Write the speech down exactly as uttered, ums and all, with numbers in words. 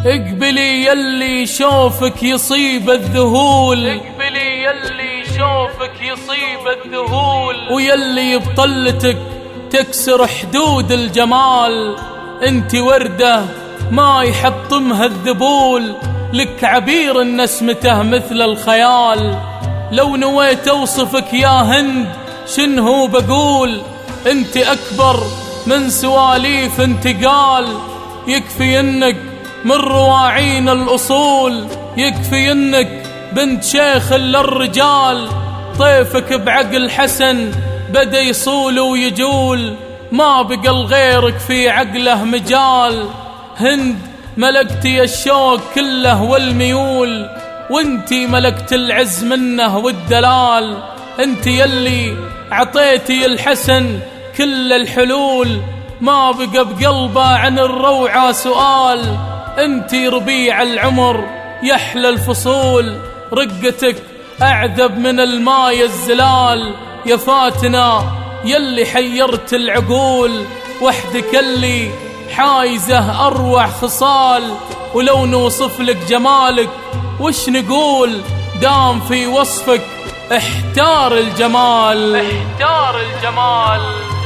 اقبلي يلي شوفك يصيب الذهول، اقبلي يلي شوفك يصيب الذهول، ويلي بطلتك تكسر حدود الجمال. انت وردة ما يحطمها الذبول، لك عبير النسمته مثل الخيال. لو نويت اوصفك يا هند شنهو بقول، انت اكبر من سواليف انتقال. يكفي انك من رواعين الاصول، يكفي انك بنت شيخ للرجال. طيفك بعقل حسن بدا يصول ويجول، ما بقى لغيرك في عقله مجال. هند ملكتي الشوق كله والميول، وانتي ملكت العز منه والدلال. انت يلي عطيتي الحسن كل الحلول، ما بقى بقلبه عن الروعة سؤال. انتي ربيع العمر يحلى الفصول، رقتك أعذب من الماء الزلال. يا فاتنا يلي حيرت العقول، وحدك اللي حايزه أروع خصال. ولو نوصف لك جمالك وش نقول، دام في وصفك احتار الجمال، احتار الجمال.